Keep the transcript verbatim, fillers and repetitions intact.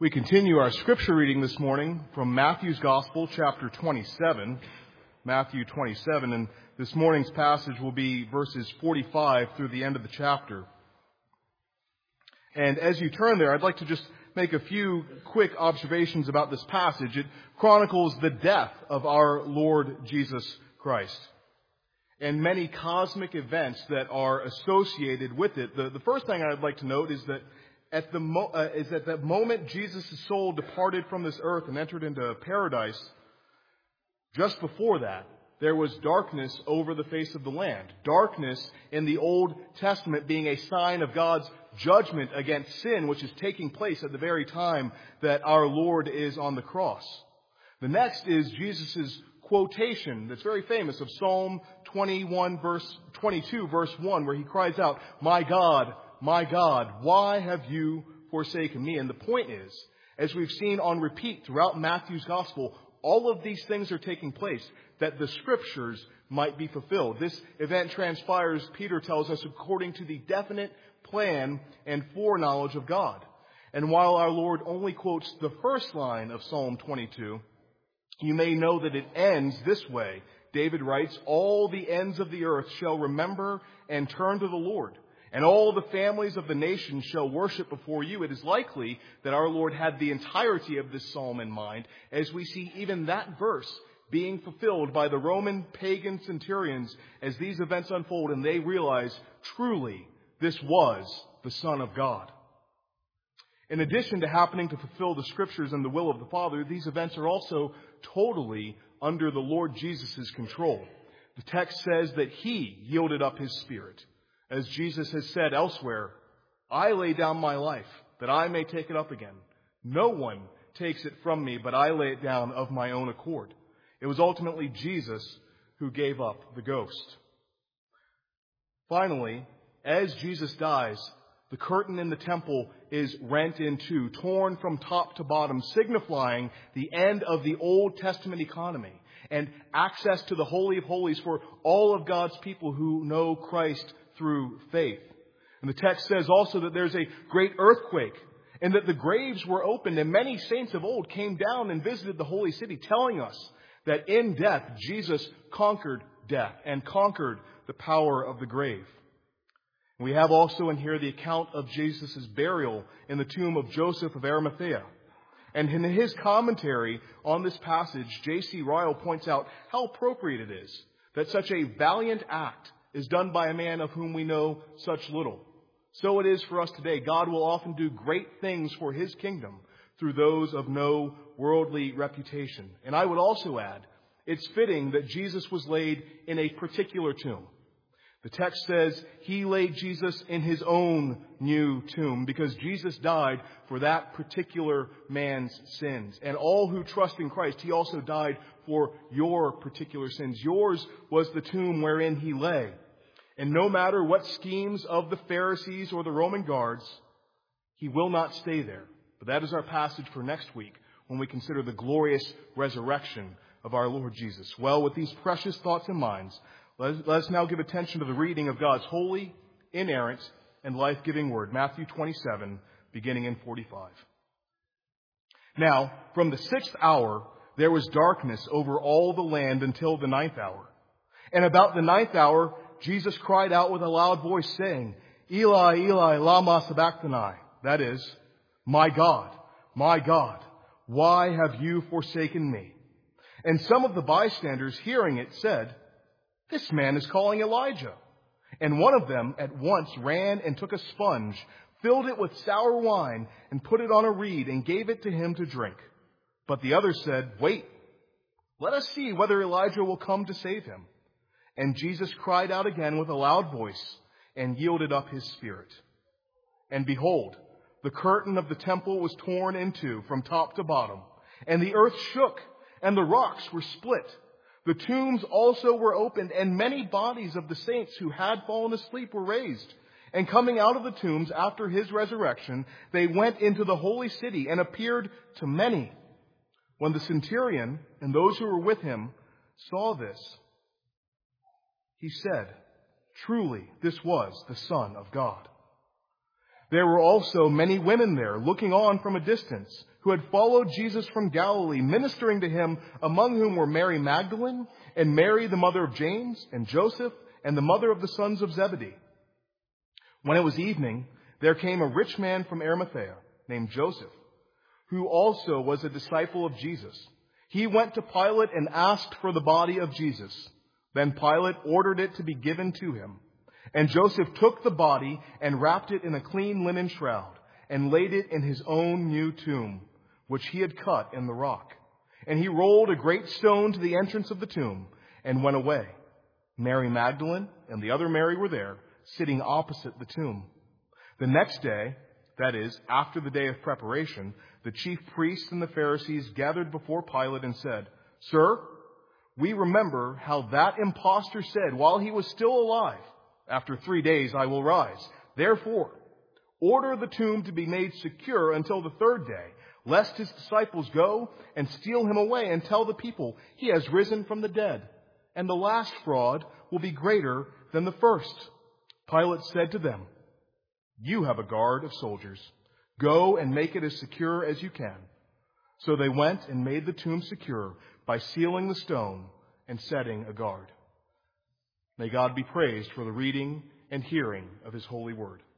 We continue our scripture reading this morning from Matthew's Gospel, chapter twenty-seven. Matthew twenty-seven, and this morning's passage will be verses forty-five through the end of the chapter. And as you turn there, I'd like to just make a few quick observations about this passage. It chronicles the death of our Lord Jesus Christ and many cosmic events that are associated with it. The, the first thing I'd like to note is that At the mo- uh, is at the moment Jesus' soul departed from this earth and entered into paradise, just before that, there was darkness over the face of the land. Darkness in the Old Testament being a sign of God's judgment against sin, which is taking place at the very time that our Lord is on the cross. The next is Jesus' quotation that's very famous of Psalm twenty-one, verse twenty-two, verse one, where he cries out, "My God, my God, why have you forsaken me?" And the point is, as we've seen on repeat throughout Matthew's Gospel, all of these things are taking place that the Scriptures might be fulfilled. This event transpires, Peter tells us, according to the definite plan and foreknowledge of God. And while our Lord only quotes the first line of Psalm twenty-two, you may know that it ends this way. David writes, "All the ends of the earth shall remember and turn to the Lord, and all the families of the nations shall worship before you." It is likely that our Lord had the entirety of this psalm in mind, as we see even that verse being fulfilled by the Roman pagan centurions as these events unfold, and they realize, truly, this was the Son of God. In addition to happening to fulfill the Scriptures and the will of the Father, these events are also totally under the Lord Jesus' control. The text says that He yielded up His Spirit. As Jesus has said elsewhere, "I lay down my life that I may take it up again. No one takes it from me, but I lay it down of my own accord." It was ultimately Jesus who gave up the ghost. Finally, as Jesus dies, the curtain in the temple is rent in two, torn from top to bottom, signifying the end of the Old Testament economy and access to the Holy of Holies for all of God's people who know Christ through faith. And the text says also that there's a great earthquake and that the graves were opened, and many saints of old came down and visited the holy city, telling us that in death Jesus conquered death and conquered the power of the grave. We have also in here the account of Jesus' burial in the tomb of Joseph of Arimathea. And in his commentary on this passage, J C Ryle points out how appropriate it is that such a valiant act is done by a man of whom we know such little. So it is for us today. God will often do great things for His kingdom through those of no worldly reputation. And I would also add, it's fitting that Jesus was laid in a particular tomb. The text says He laid Jesus in His own new tomb because Jesus died for that particular man's sins. And all who trust in Christ, He also died for your particular sins. Yours was the tomb wherein He lay. And no matter what schemes of the Pharisees or the Roman guards, He will not stay there. But that is our passage for next week when we consider the glorious resurrection of our Lord Jesus. Well, with these precious thoughts in mind, let us now give attention to the reading of God's holy, inerrant, and life-giving word. Matthew twenty-seven, beginning in forty-five. Now, from the sixth hour, there was darkness over all the land until the ninth hour. And about the ninth hour, Jesus cried out with a loud voice, saying, "Eli, Eli, lama sabachthani." That is, "My God, my God, why have you forsaken me?" And some of the bystanders, hearing it, said, "This man is calling Elijah." And one of them at once ran and took a sponge, filled it with sour wine, and put it on a reed, and gave it to him to drink. But the others said, "Wait, let us see whether Elijah will come to save him." And Jesus cried out again with a loud voice, and yielded up His Spirit. And behold, the curtain of the temple was torn in two from top to bottom, and the earth shook, and the rocks were split. The tombs also were opened, and many bodies of the saints who had fallen asleep were raised. And coming out of the tombs after His resurrection, they went into the holy city and appeared to many. When the centurion and those who were with him saw this, he said, "Truly, this was the Son of God." There were also many women there, looking on from a distance, who had followed Jesus from Galilee, ministering to him, among whom were Mary Magdalene, and Mary the mother of James, and Joseph, and the mother of the sons of Zebedee. When it was evening, there came a rich man from Arimathea, named Joseph, who also was a disciple of Jesus. He went to Pilate and asked for the body of Jesus. Then Pilate ordered it to be given to him. And Joseph took the body and wrapped it in a clean linen shroud and laid it in his own new tomb, which he had cut in the rock. And he rolled a great stone to the entrance of the tomb and went away. Mary Magdalene and the other Mary were there, sitting opposite the tomb. The next day, that is, after the day of preparation, the chief priests and the Pharisees gathered before Pilate and said, "Sir, we remember how that impostor said while he was still alive, 'After three days I will rise.' Therefore, order the tomb to be made secure until the third day, lest his disciples go and steal him away and tell the people, 'He has risen from the dead.' And the last fraud will be greater than the first." Pilate said to them, "You have a guard of soldiers. Go and make it as secure as you can." So they went and made the tomb secure by sealing the stone and setting a guard. May God be praised for the reading and hearing of his holy word.